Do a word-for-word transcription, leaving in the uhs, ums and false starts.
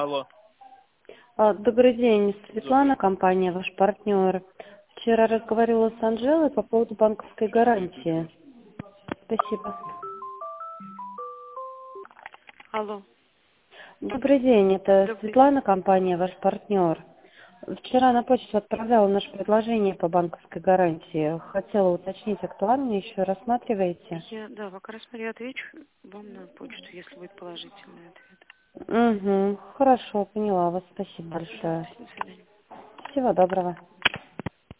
Алло. А, Добрый день, Светлана, Добрый. компания «Ваш партнер». Вчера разговаривала с Анжелой по поводу банковской гарантии. Спасибо. Алло, Добрый день, это добрый день. Светлана, компания «Ваш партнер». Вчера на почту отправляла наше предложение по банковской гарантии. Хотела уточнить, актуально еще рассматриваете? Я, да, пока рассмотрю, отвечу вам на почту, если будет положительный ответ. Угу, хорошо, поняла вас. Спасибо Да, большое. до свидания. Всего доброго.